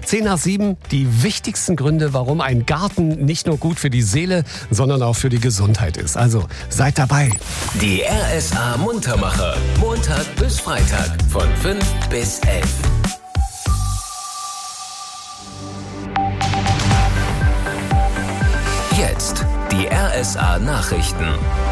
6:10, die wichtigsten Gründe, warum ein Garten nicht nur gut für die Seele, sondern auch für die Gesundheit ist. Also seid dabei. Die RSA Muntermacher. Montag bis Freitag von 5 bis 11. Jetzt die RSA Nachrichten.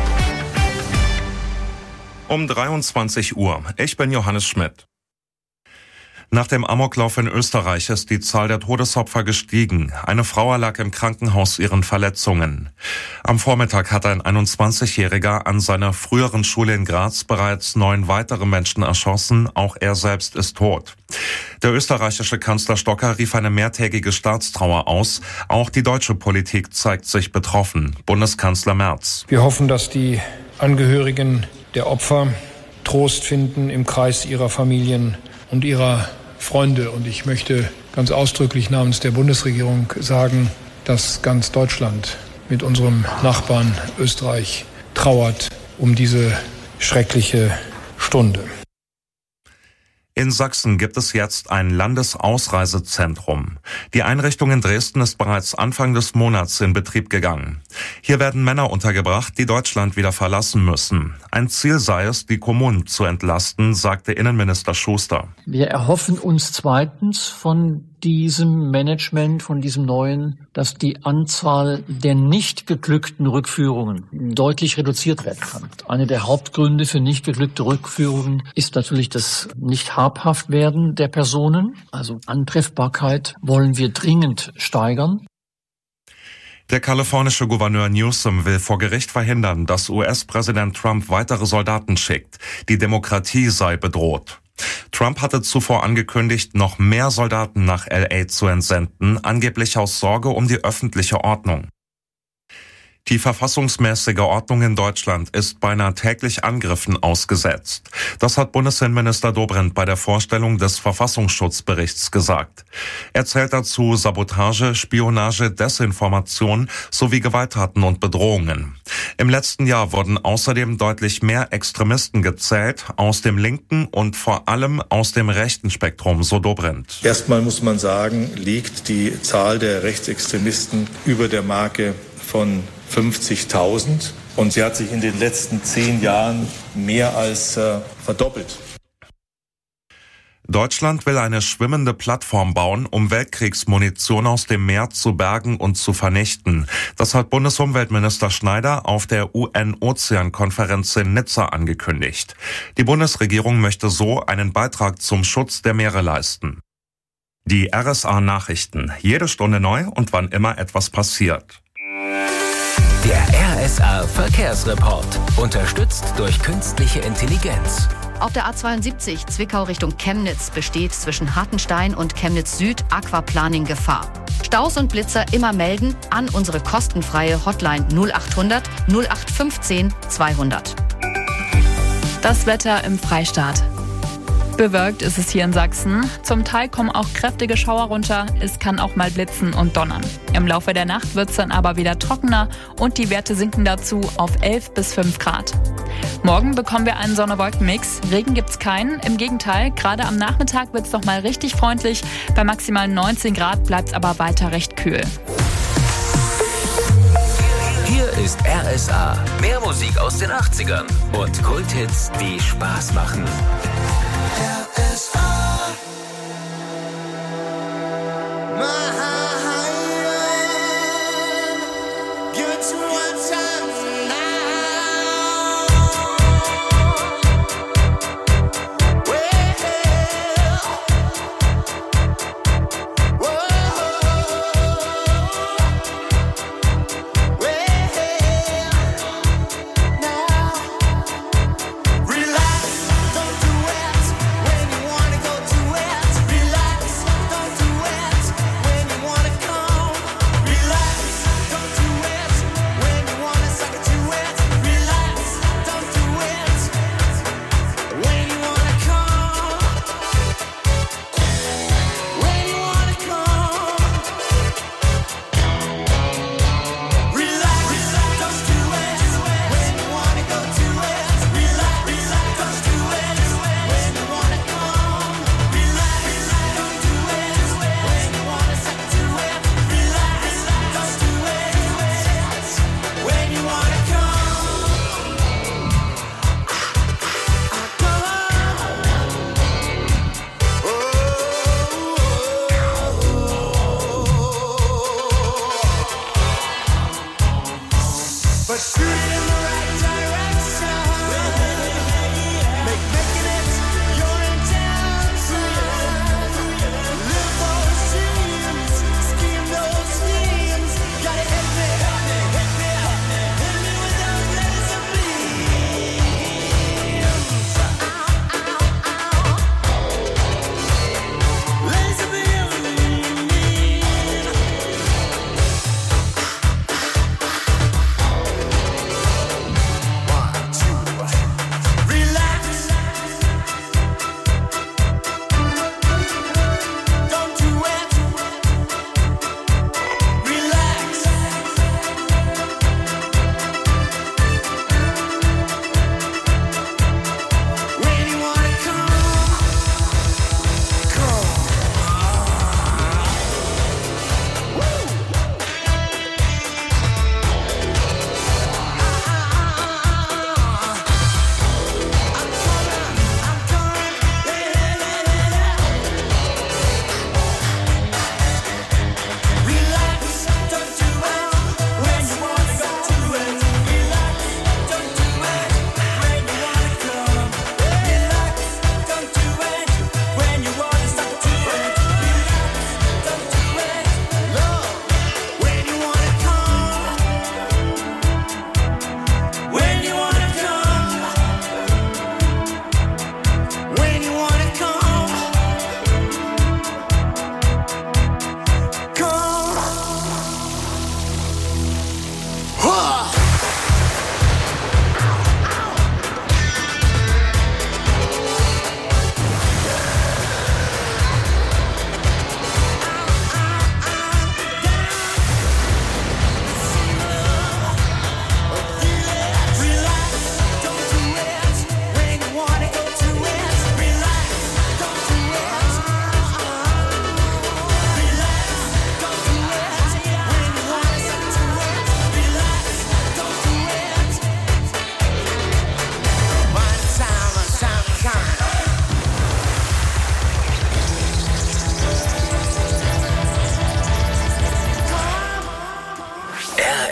Um 23 Uhr. Ich bin Johannes Schmidt. Nach dem Amoklauf in Österreich ist die Zahl der Todesopfer gestiegen. Eine Frau erlag im Krankenhaus ihren Verletzungen. Am Vormittag hat ein 21-Jähriger an seiner früheren Schule in Graz bereits 9 weitere Menschen erschossen. Auch er selbst ist tot. Der österreichische Kanzler Stocker rief eine mehrtägige Staatstrauer aus. Auch die deutsche Politik zeigt sich betroffen. Bundeskanzler Merz. Wir hoffen, dass die Angehörigen der Opfer Trost finden im Kreis ihrer Familien und ihrer Freunde. Und ich möchte ganz ausdrücklich namens der Bundesregierung sagen, dass ganz Deutschland mit unserem Nachbarn Österreich trauert um diese schreckliche Stunde. In Sachsen gibt es jetzt ein Landesausreisezentrum. Die Einrichtung in Dresden ist bereits Anfang des Monats in Betrieb gegangen. Hier werden Männer untergebracht, die Deutschland wieder verlassen müssen. Ein Ziel sei es, die Kommunen zu entlasten, sagte Innenminister Schuster. Wir erhoffen uns zweitens von diesem Management, von diesem neuen, dass die Anzahl der nicht geglückten Rückführungen deutlich reduziert werden kann. Eine der Hauptgründe für nicht geglückte Rückführungen ist natürlich das Nicht-Habhaft-Werden der Personen. Also Antreffbarkeit wollen wir dringend steigern. Der kalifornische Gouverneur Newsom will vor Gericht verhindern, dass US-Präsident Trump weitere Soldaten schickt. Die Demokratie sei bedroht. Trump hatte zuvor angekündigt, noch mehr Soldaten nach LA zu entsenden, angeblich aus Sorge um die öffentliche Ordnung. Die verfassungsmäßige Ordnung in Deutschland ist beinahe täglich Angriffen ausgesetzt. Das hat Bundesinnenminister Dobrindt bei der Vorstellung des Verfassungsschutzberichts gesagt. Er zählt dazu Sabotage, Spionage, Desinformation sowie Gewalttaten und Bedrohungen. Im letzten Jahr wurden außerdem deutlich mehr Extremisten gezählt, aus dem linken und vor allem aus dem rechten Spektrum, so Dobrindt. Erstmal muss man sagen, liegt die Zahl der Rechtsextremisten über der Marke von 50.000 und sie hat sich in den letzten 10 Jahren mehr als verdoppelt. Deutschland will eine schwimmende Plattform bauen, um Weltkriegsmunition aus dem Meer zu bergen und zu vernichten. Das hat Bundesumweltminister Schneider auf der UN-Ozean-Konferenz in Nizza angekündigt. Die Bundesregierung möchte so einen Beitrag zum Schutz der Meere leisten. Die RSA-Nachrichten. Jede Stunde neu und wann immer etwas passiert. Der RSA Verkehrsreport. Unterstützt durch künstliche Intelligenz. Auf der A72 Zwickau Richtung Chemnitz besteht zwischen Hartenstein und Chemnitz Süd Aquaplaning-Gefahr. Staus und Blitzer immer melden an unsere kostenfreie Hotline 0800 0815 200. Das Wetter im Freistaat. Bewölkt ist es hier in Sachsen. Zum Teil kommen auch kräftige Schauer runter. Es kann auch mal blitzen und donnern. Im Laufe der Nacht wird es dann aber wieder trockener und die Werte sinken dazu auf 11 bis 5 Grad. Morgen bekommen wir einen Sonne-Wolken-Mix. Regen gibt's keinen. Im Gegenteil, gerade am Nachmittag wird es noch mal richtig freundlich. Bei maximal 19 Grad bleibt es aber weiter recht kühl. Hier ist RSA. Mehr Musik aus den 80ern und Kulthits, die Spaß machen. RSA. Relax, don't do it when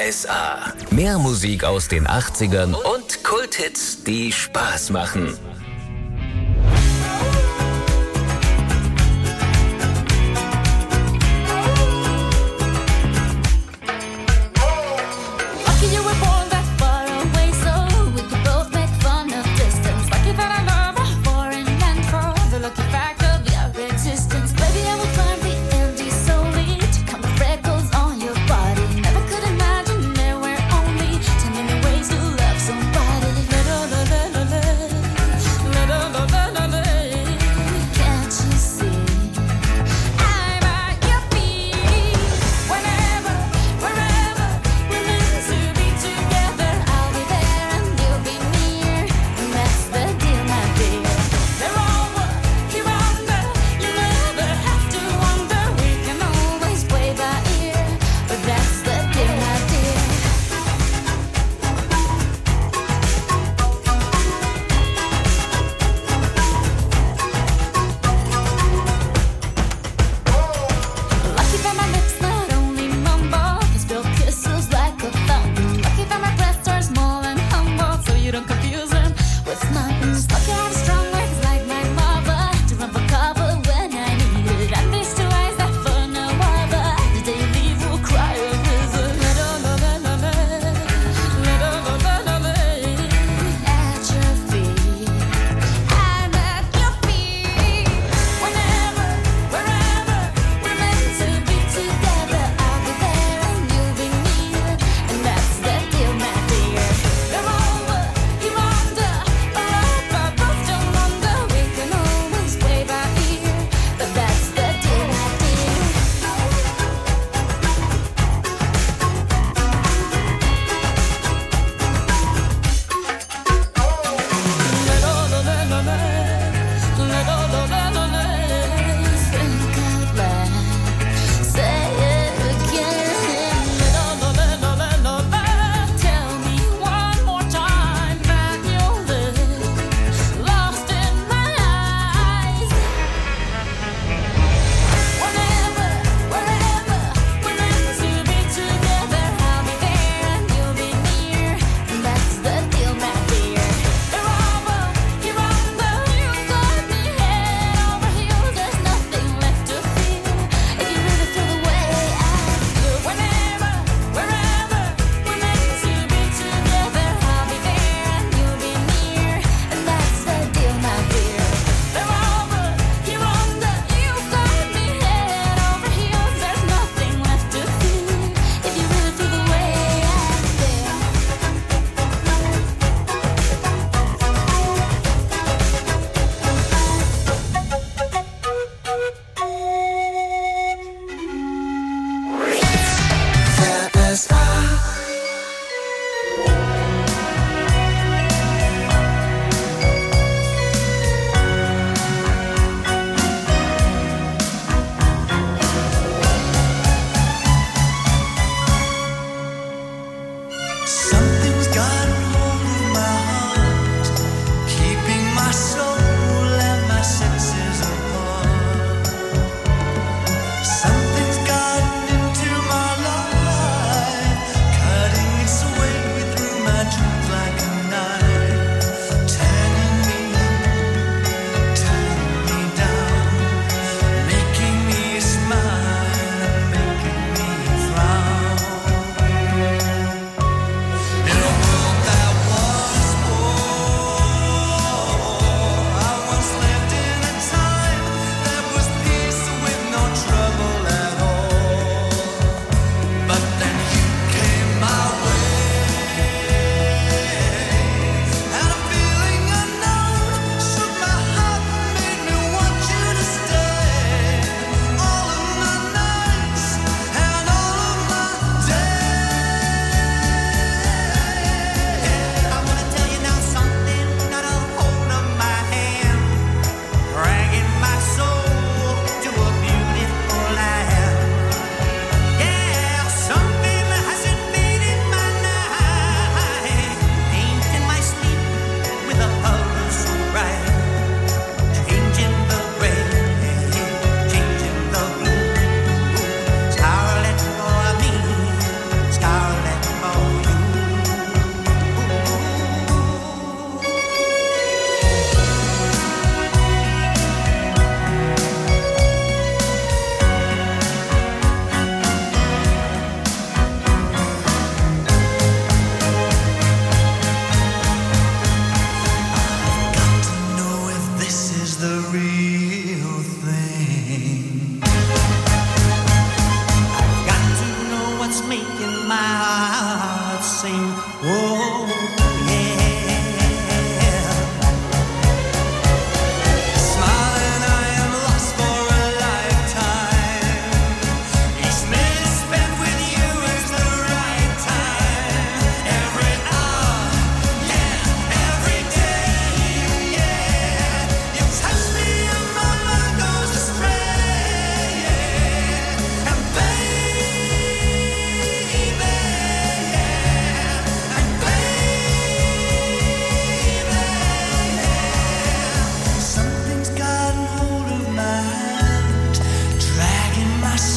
RSA. Mehr Musik aus den 80ern und Kulthits, die Spaß machen.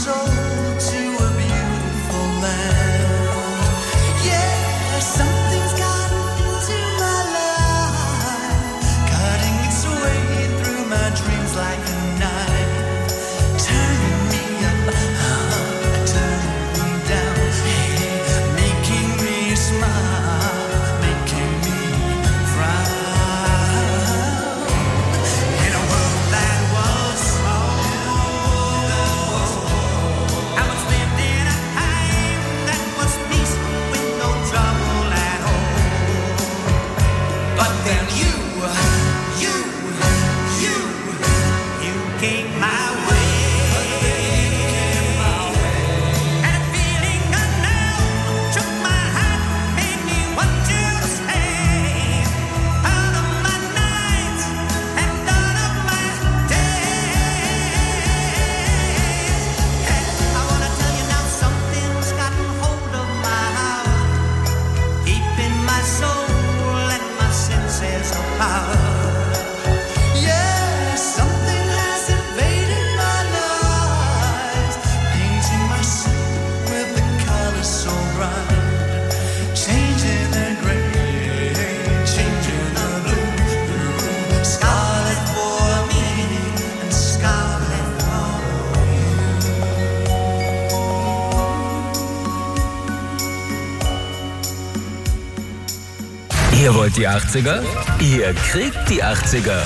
Ihr wollt die 80er? Ihr kriegt die 80er.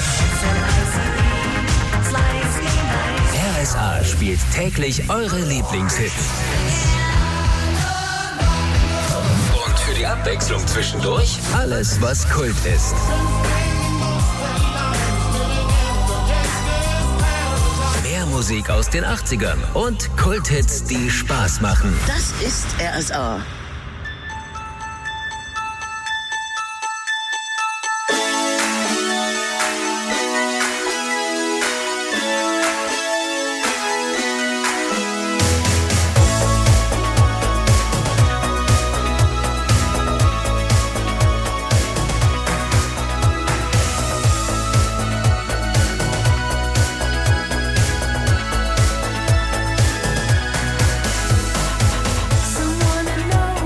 RSA spielt täglich eure Lieblingshits. Und für die Abwechslung zwischendurch alles, was Kult ist. Mehr Musik aus den 80ern und Kulthits, die Spaß machen. Das ist RSA. Someone to know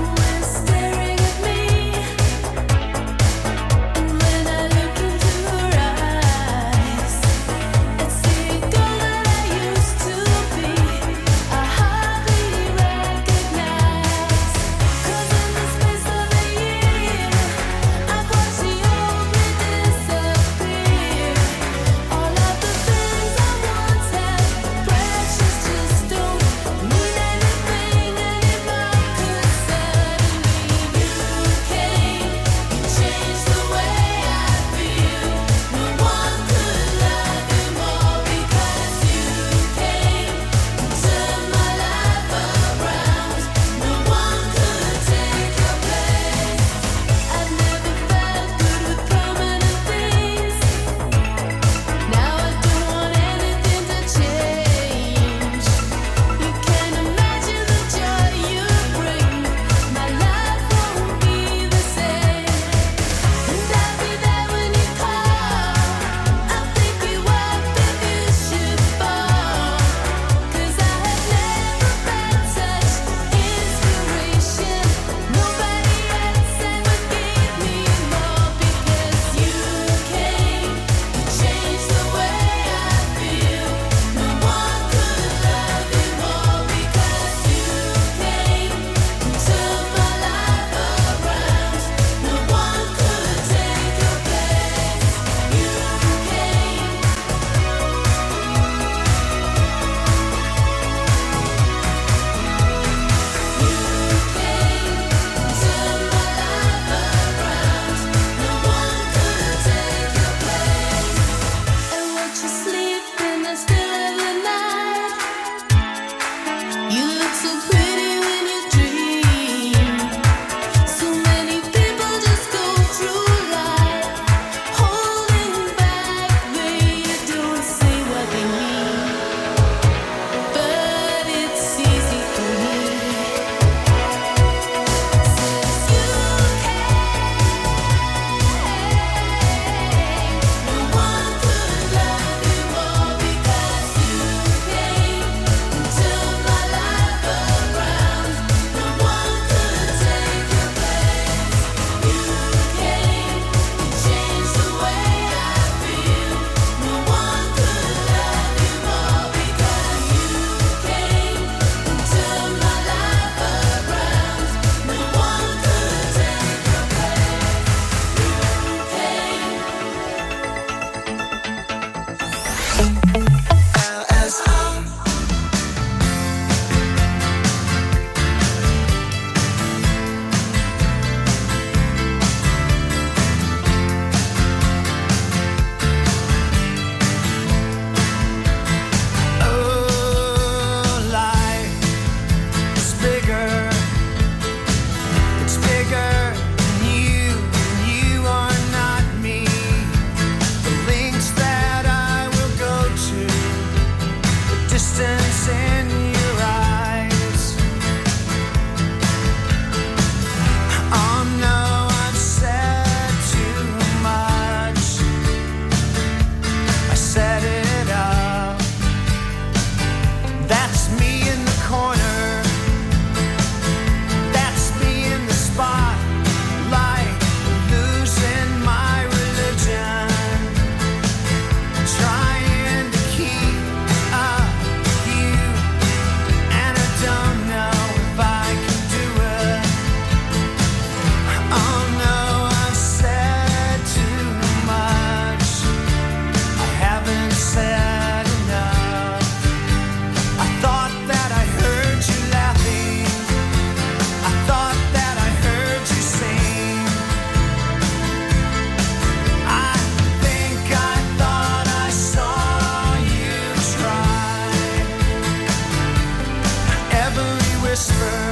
whisper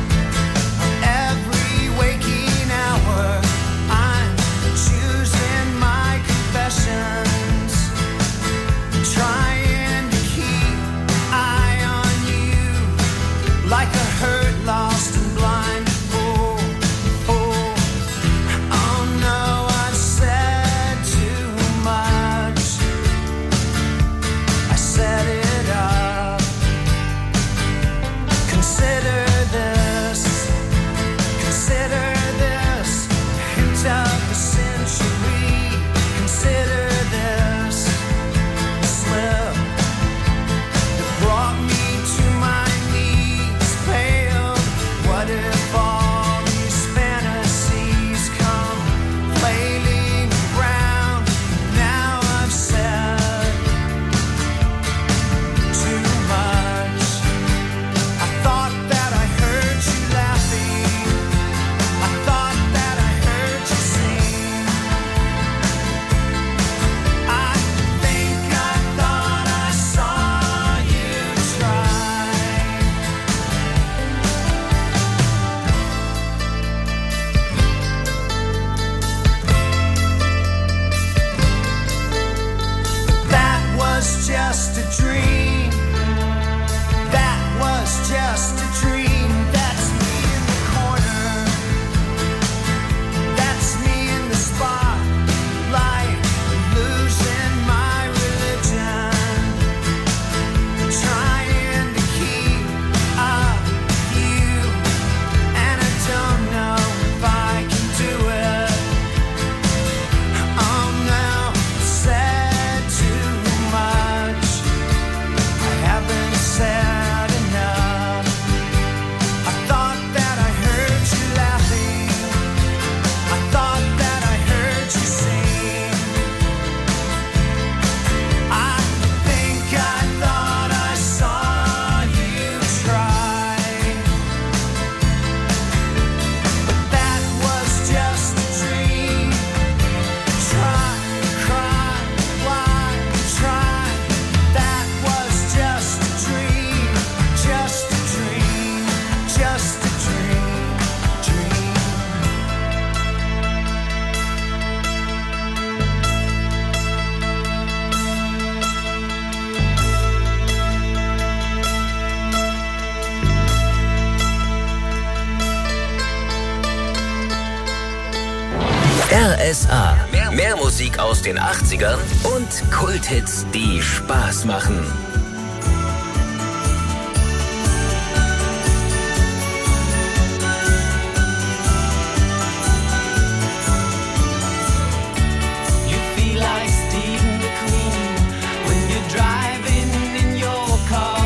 every waking hour. I'm choosing my confessions, trying to keep eye on you like a hurt, lost and blind fool. Oh no, I've said too much. I set it up. Consider this hint of the century. Consider this slip that brought me to my knees, pale. What if all these fantasies come flailing around? Now I've said too much. I thought that I heard you laughing. I thought that I heard you sing. I think I thought I saw you try. That was just a dream. That was just a dream. That's me in the corner. That's me in the spotlight, losing my religion, trying to keep up with you, and I don't know if I can do it. Oh no, said too much. I haven't said enough. I thought that I heard you laughing. I thought that I heard you sing. I think I thought I saw you try. But that was just a dream. Try, cry, lie, try. That was just a dream. Just a dream. Just a dream. Dream. RSA. Mehr Musik aus den 80ern und Kulthits, die Spaß machen. You feel like Steve McQueen when you're driving in your car,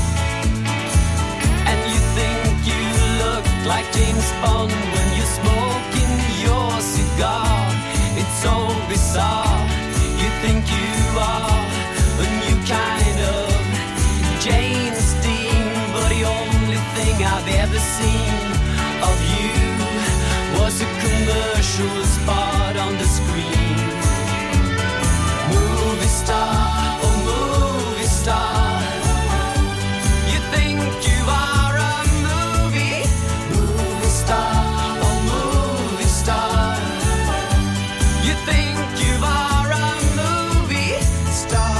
and you think you look like James Bond when you're smoking your cigar. It's so bizarre. You think you are a new kind of James Dean, but the only thing I've ever seen of you was a commercial spot on the screen. Movie star, oh movie star, you think you are a movie star, oh movie star, you think you are a movie star.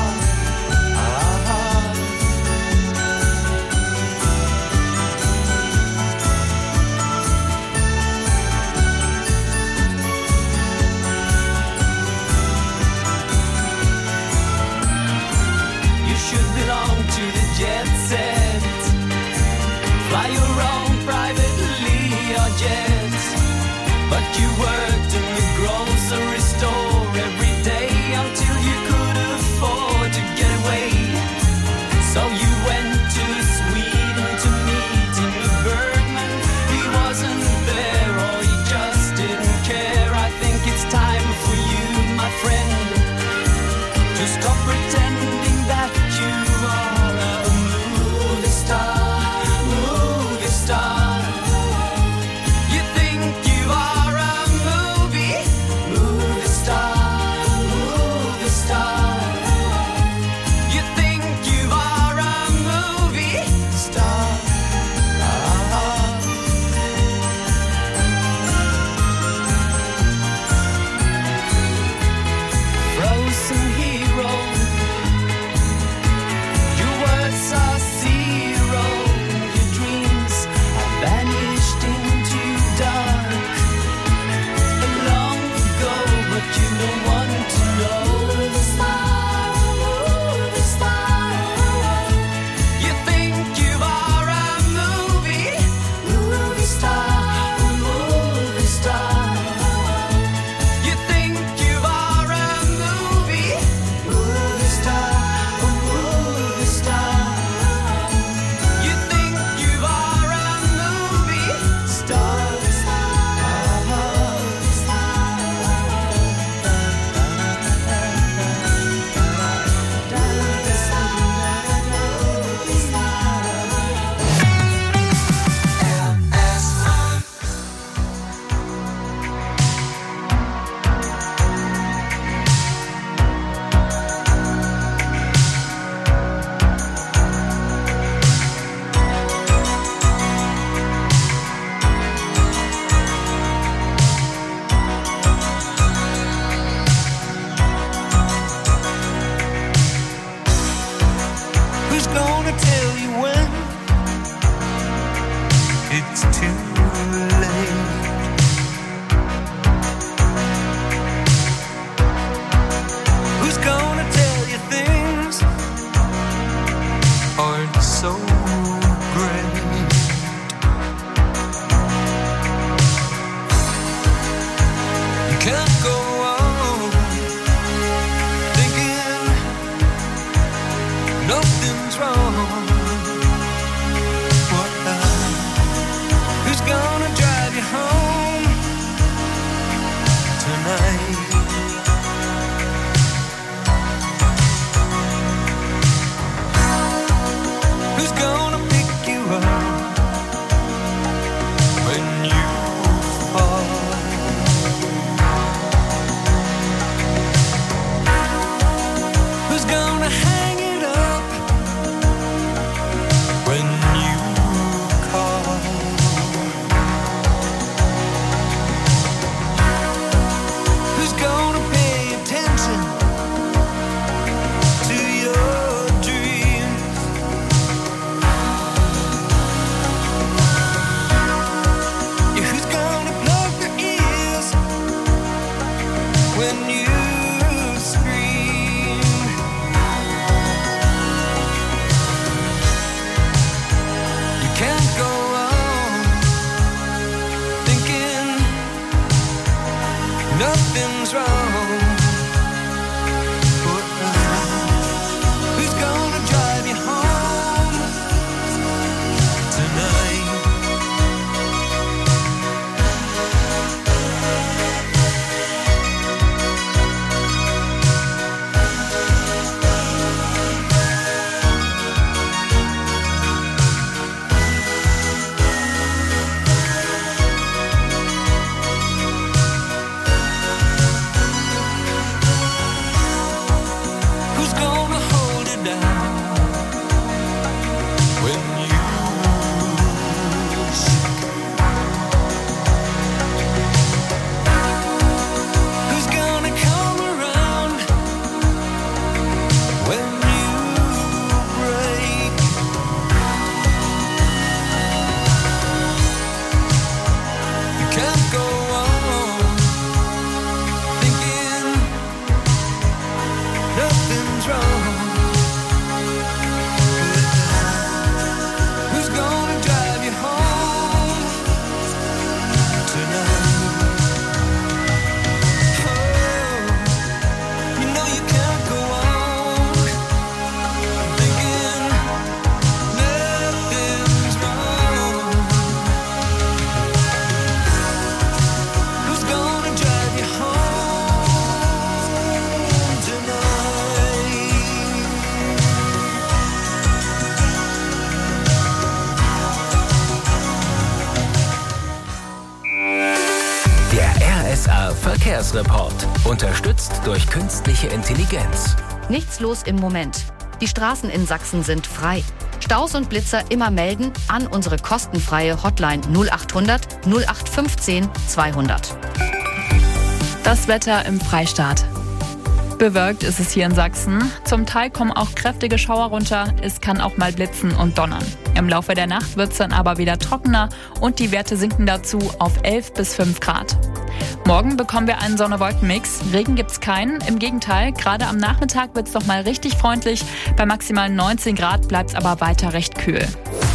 Verkehrsreport. Unterstützt durch künstliche Intelligenz. Nichts los im Moment. Die Straßen in Sachsen sind frei. Staus und Blitzer immer melden an unsere kostenfreie Hotline 0800 0815 200. Das Wetter im Freistaat. Bewölkt ist es hier in Sachsen. Zum Teil kommen auch kräftige Schauer runter. Es kann auch mal blitzen und donnern. Im Laufe der Nacht wird es dann aber wieder trockener und die Werte sinken dazu auf 11 bis 5 Grad. Morgen bekommen wir einen Sonne-Wolken-Mix. Regen gibt's keinen. Im Gegenteil, gerade am Nachmittag wird's noch mal richtig freundlich. Bei maximal 19 Grad bleibt's aber weiter recht kühl.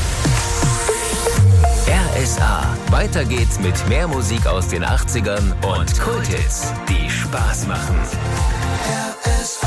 RSA. Weiter geht's mit mehr Musik aus den 80ern und Kulthits, die Spaß machen. RSA.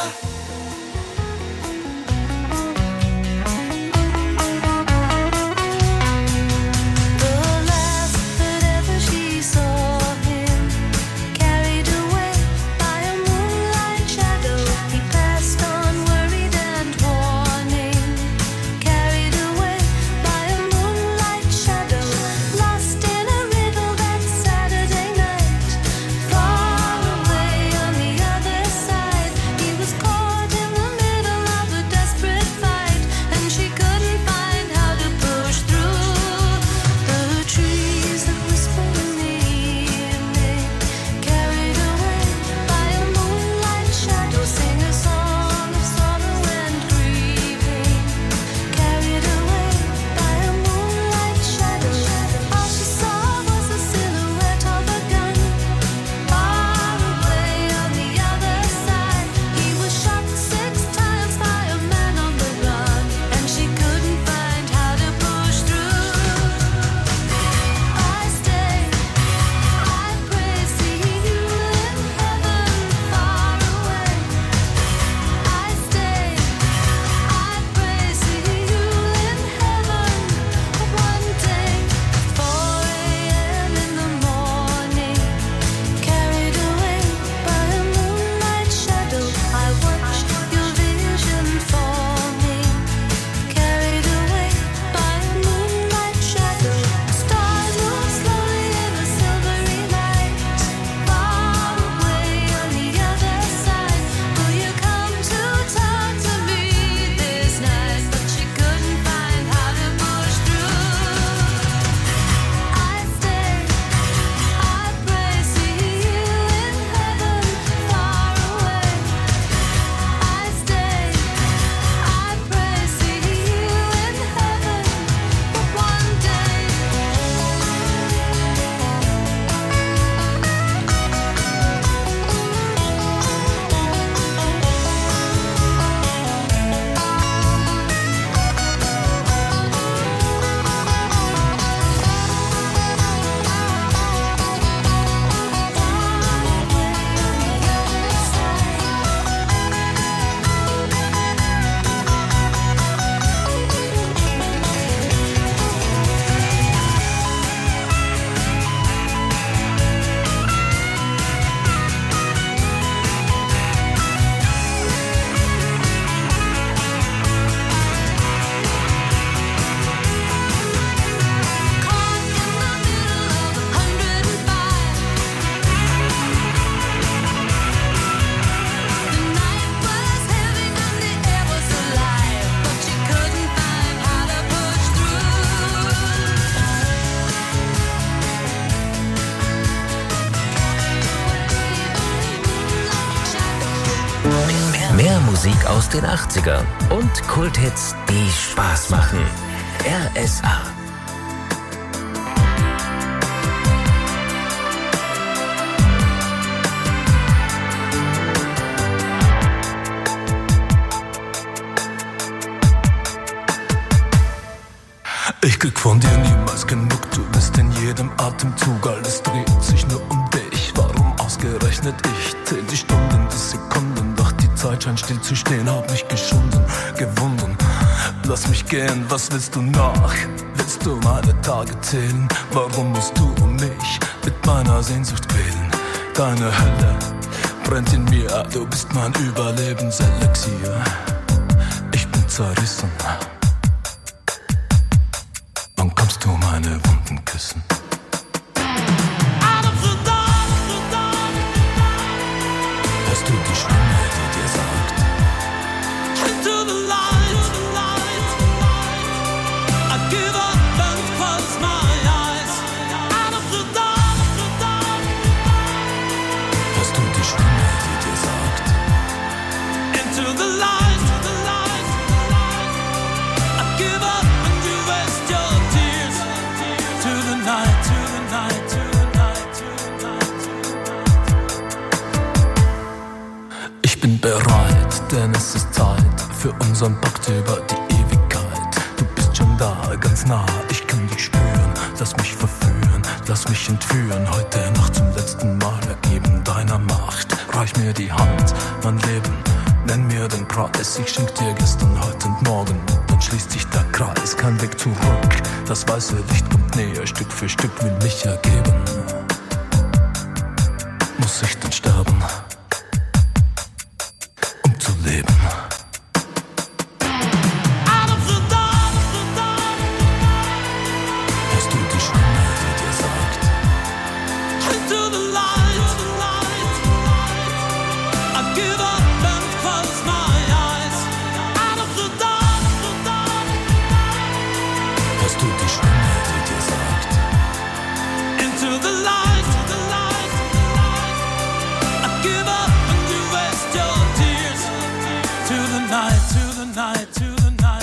Mehr Musik aus den 80ern und Kulthits, die Spaß machen. RSA. Ich krieg von dir niemals genug, du bist in jedem Atemzug, alles dreht sich nur um dich. Warum ausgerechnet ich? Zähl die Stunden, die Sekunden, doch die Zeit scheint still zu stehen, hab mich geschunden, gewunden. Lass mich gehen, was willst du noch? Willst du meine Tage zählen? Warum musst du mich mit meiner Sehnsucht quälen? Deine Hölle brennt in mir, du bist mein Überlebenselixier. Ich bin zerrissen. Wann kommst du meine Wunden küssen? Out of the dark, du die Stimme, die dir sagt: Into the light, I give up and close my eyes. Out of the dark, hörst du die Stimme, die dir sagt: into the light, I give up and you waste your tears. To the night, to the night, to the night, to the night. Ich bin bereit, denn es ist Zeit für unseren Pakt über die Ewigkeit. Du bist schon da, ganz nah, ich kann dich spüren. Lass mich verführen, lass mich entführen. Heute Nacht zum letzten Mal ergeben deiner Macht. Reich mir die Hand, mein Leben, nenn mir den Preis. Ich schenk dir gestern, heute und morgen. Dann schließt sich der Kreis, kein Weg zurück. Das weiße Licht kommt näher, Stück für Stück will mich ergeben. Muss ich denn sterben, um zu leben? Out of the dark, Hörst du die Stimme, die dir sagt: into the light, I give up and close my eyes. Out of the dark, Hörst du die Stimme, die dir sagt: into the light, I give up and you waste your tears. To the night, to the night, to the night.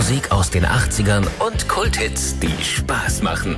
Musik aus den 80ern und Kulthits, die Spaß machen.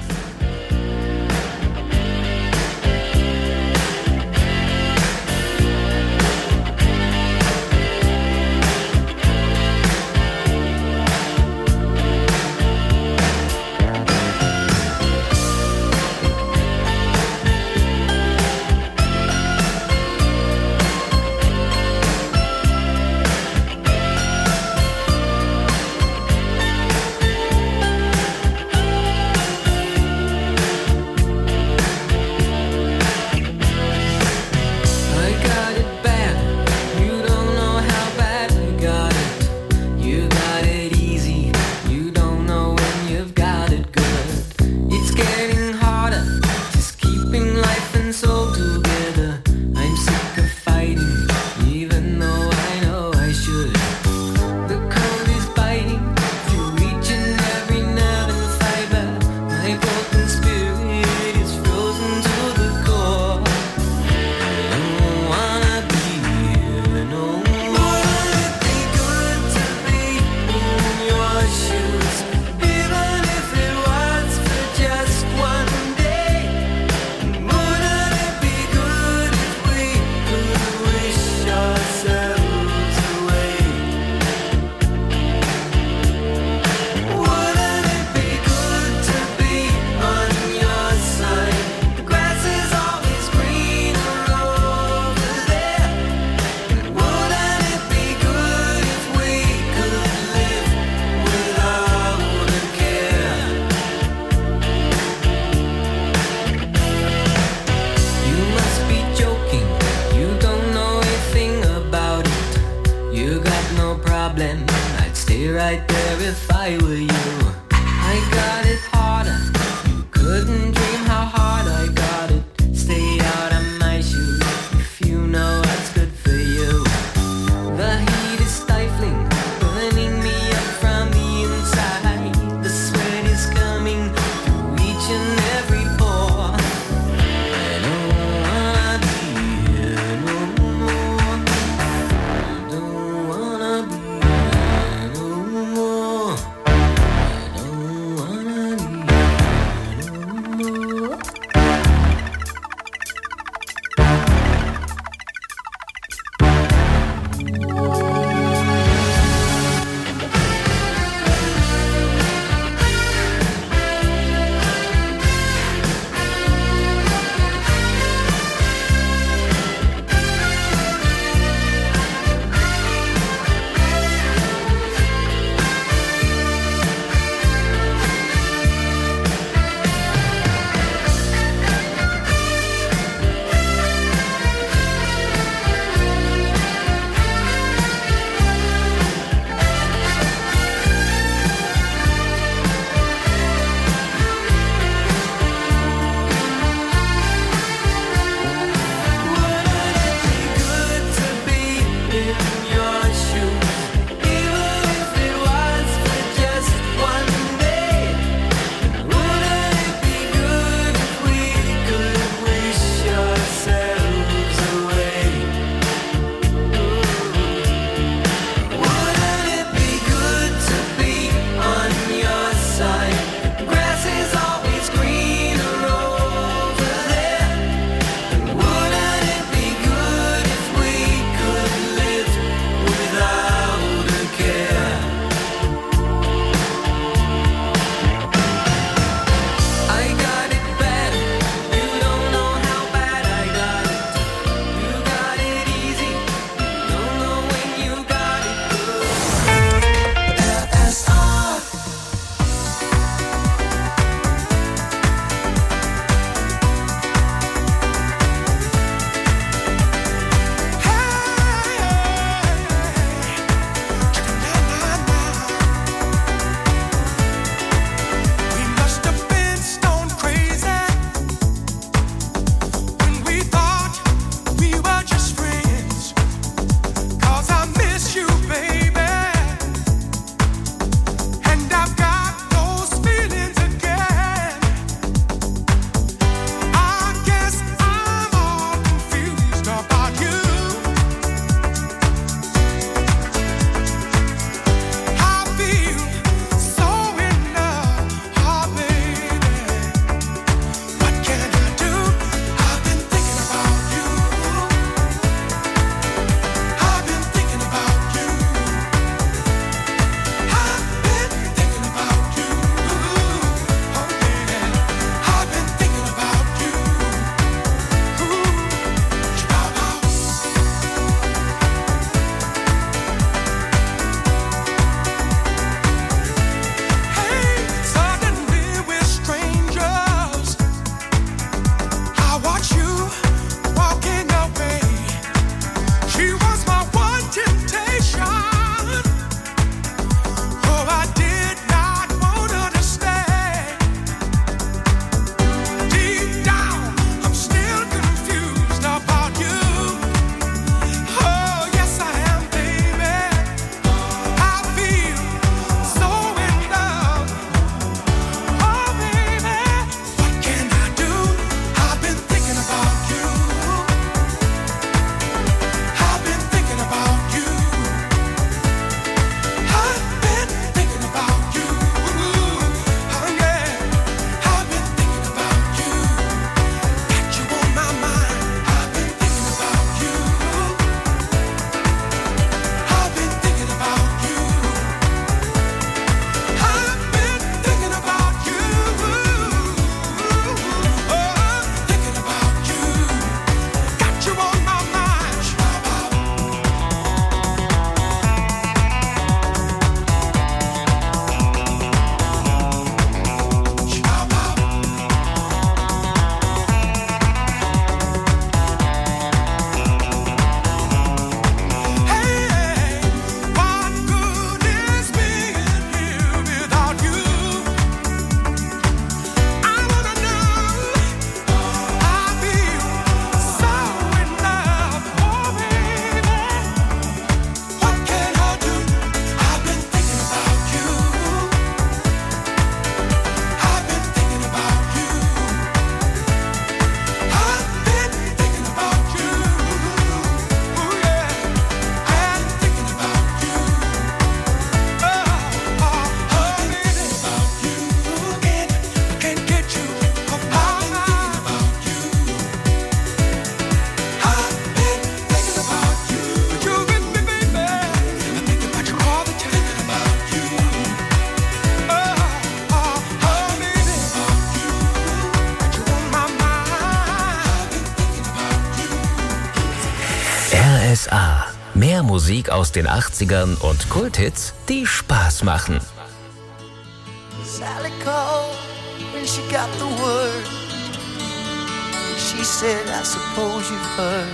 RSA. Mehr Musik aus den 80ern und Kulthits, die Spaß machen. Sally called when she got the word. She said, I suppose you've heard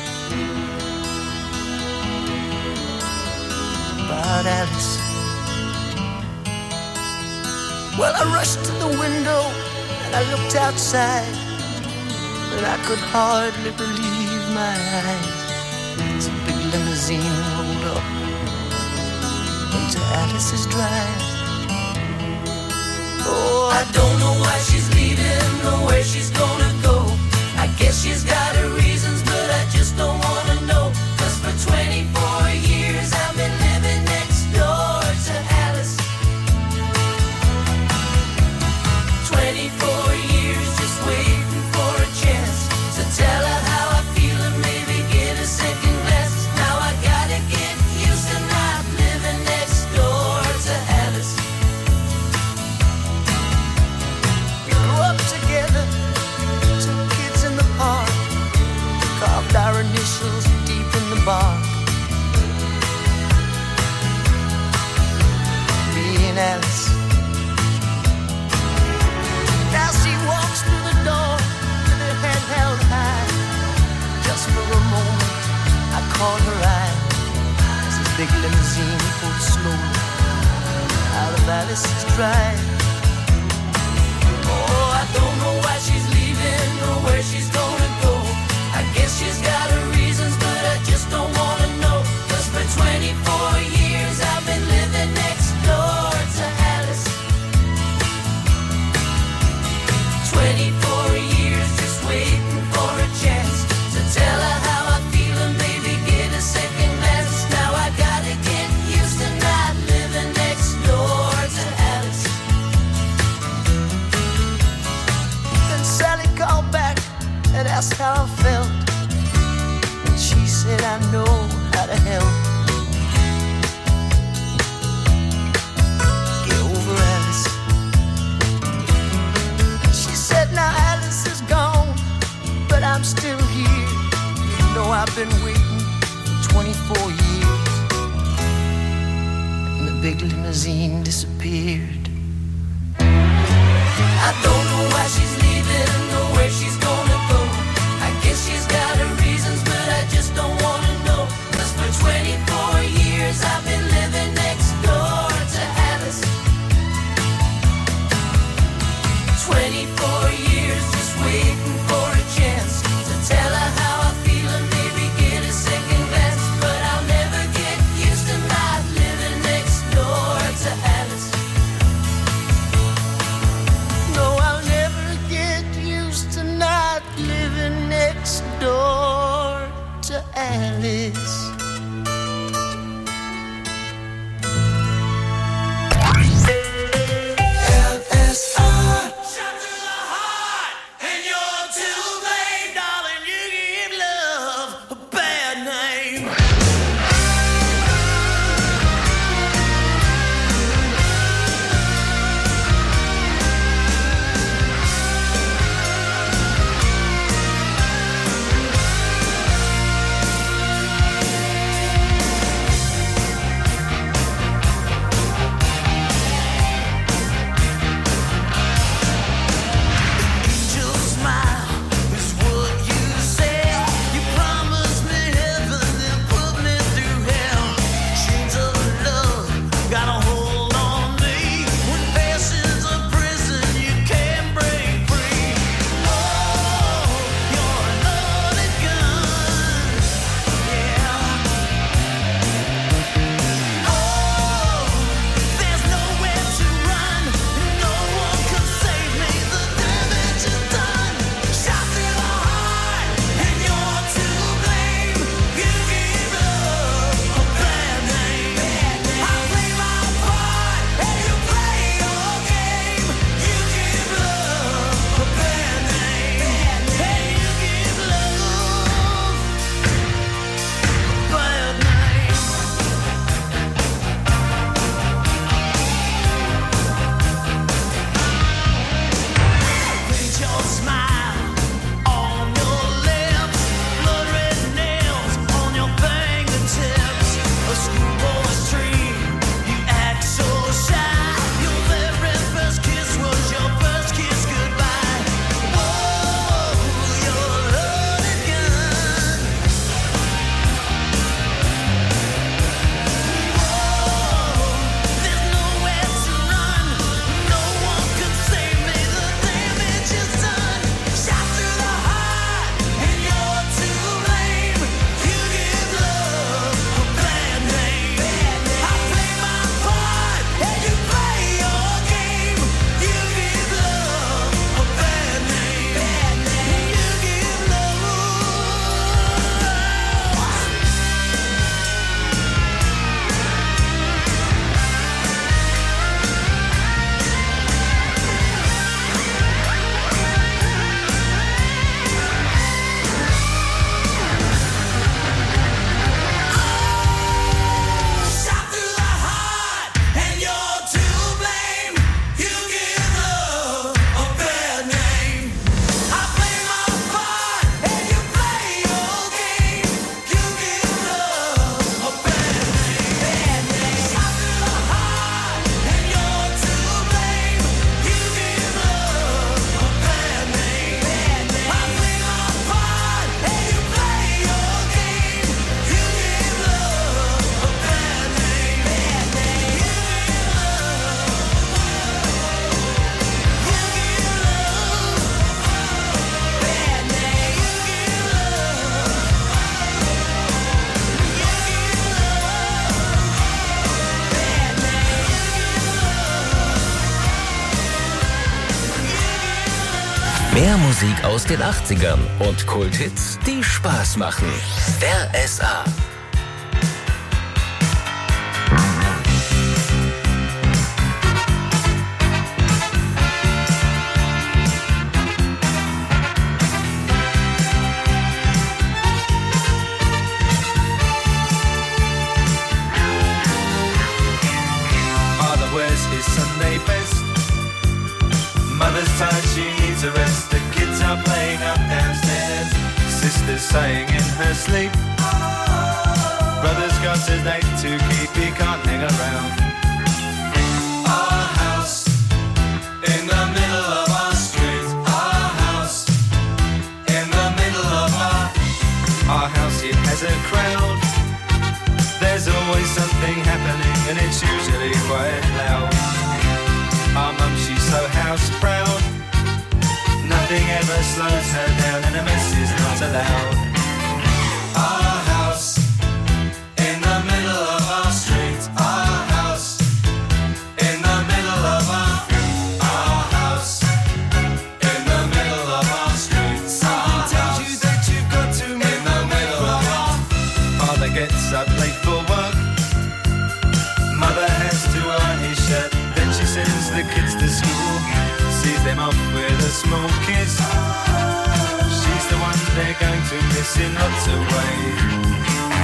about Alice. Well, I rushed to the window and I looked outside, but I could hardly believe my eyes. As a big limousine rolled up into Alice's drive. Oh, I don't know why she's leaving or where she's gonna go. I guess she's got her reasons, but I just don't wanna know. 'Cause for 24 years I've been living next door to Alice. 24 years just waiting for a chance to tell her how I feel and maybe get a second glance. Now I gotta get used to not living next door to Alice. We grew up together, two kids in the park, carved our initials deep in the bark. Me and Alice. Now she walks through the door with her head held high. Just for a moment I caught her eye as this big limousine pulled slowly out of Alice's drive. Oh, I don't know why she's leaving or where she's gonna go. I guess she's got her reasons, but I just don't wanna know. 'Cause for 24 years I've been living next door to Alice. 24 years just waiting for a chance to tell her how I feel and maybe get a second glance. Now I gotta get used to not living next door to Alice. Then Sally called back and asked how I felt, and she said, I know how to help. Get over Alice. She said, now Alice is gone, but I'm still here. You know I've been waiting for 24 years. And the big limousine disappeared. I don't know why she's leaving or where she's gonna go. I guess she's got her reasons, but I just don't wanna know. 'Cause for 24 years I've been living next door to Alice. 24 years just waiting for a chance to tell her how I feel and maybe get a second glance. But I'll never get used to not living next door to Alice. No, I'll never get used to not living next door to Alice. Musik aus den 80ern und Kulthits, die Spaß machen. RSA. Sunday best. Mother's tired, she needs a rest. The kids are playing up downstairs. Sister's sighing in her sleep. Brother's got a date to keep, he can't hang around. Our house in the middle of our street. Our house in the middle of our house. It has a crowd. There's always something happening and it's usually quite loud. Our mum, she's so house proud. Nothing ever slows her down and a mess is not allowed. Our house in the middle of our street. Our house in the middle of our house in the middle of our street. Something tells you that you've got to move in the middle of our. Father gets up late for work. Mother has to iron his shirt. Then she sends the kids to school, sees them off with a small kiss. She's the one they're going to miss in lots of ways.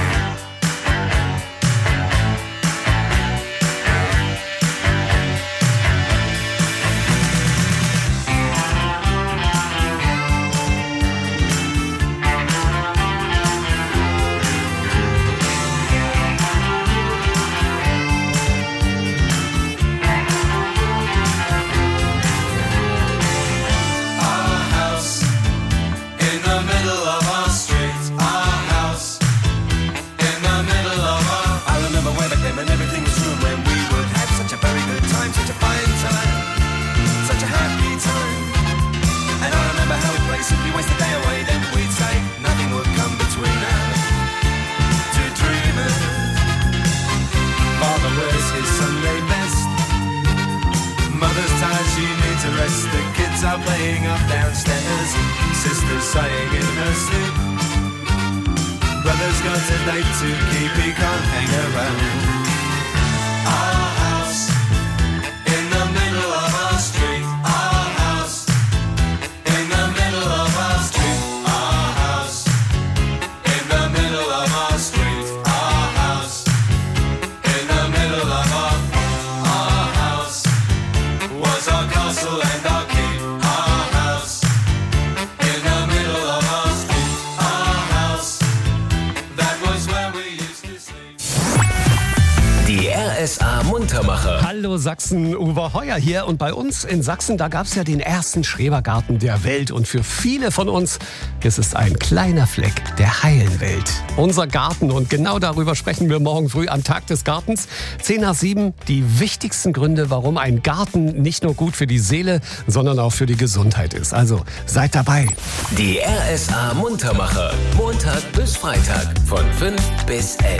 Hallo Sachsen, Uwe Heuer hier und bei uns in Sachsen, da gab es ja den ersten Schrebergarten der Welt und für viele von uns ist es ein kleiner Fleck der heilen Welt. Unser Garten und genau darüber sprechen wir morgen früh am Tag des Gartens. 6:10, die wichtigsten Gründe, warum ein Garten nicht nur gut für die Seele, sondern auch für die Gesundheit ist. Also seid dabei. Die RSA Muntermacher, Montag bis Freitag von 5 bis 11.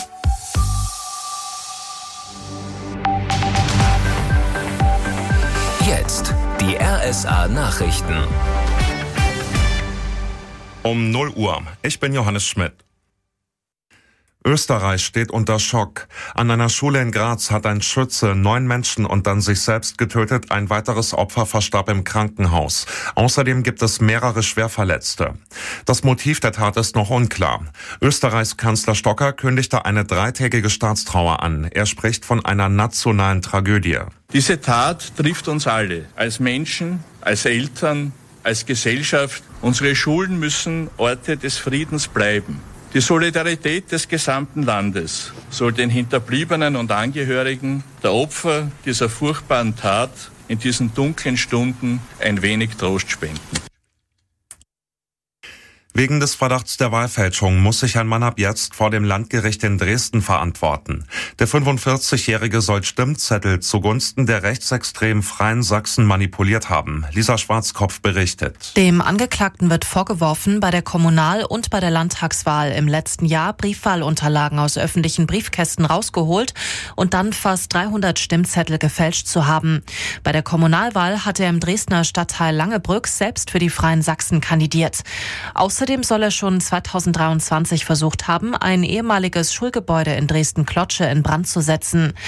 Jetzt die RSA Nachrichten. Um 0 Uhr. Ich bin Johannes Schmidt. Österreich steht unter Schock. An einer Schule in Graz hat ein Schütze 9 Menschen und dann sich selbst getötet. Ein weiteres Opfer verstarb im Krankenhaus. Außerdem gibt es mehrere Schwerverletzte. Das Motiv der Tat ist noch unklar. Österreichs Kanzler Stocker kündigte eine 3-tägige Staatstrauer an. Er spricht von einer nationalen Tragödie. Diese Tat trifft uns alle, als Menschen, als Eltern, als Gesellschaft. Unsere Schulen müssen Orte des Friedens bleiben. Die Solidarität des gesamten Landes soll den Hinterbliebenen und Angehörigen der Opfer dieser furchtbaren Tat in diesen dunklen Stunden ein wenig Trost spenden. Wegen des Verdachts der Wahlfälschung muss sich ein Mann ab jetzt vor dem Landgericht in Dresden verantworten. Der 45-Jährige soll Stimmzettel zugunsten der rechtsextremen Freien Sachsen manipuliert haben. Lisa Schwarzkopf berichtet. Dem Angeklagten wird vorgeworfen, bei der Kommunal- und bei der Landtagswahl im letzten Jahr Briefwahlunterlagen aus öffentlichen Briefkästen rausgeholt und dann fast 300 Stimmzettel gefälscht zu haben. Bei der Kommunalwahl hat er im Dresdner Stadtteil Langebrück selbst für die Freien Sachsen kandidiert. Außerdem soll er schon 2023 versucht haben, ein ehemaliges Schulgebäude in Dresden-Klotsche in Brand zu setzen.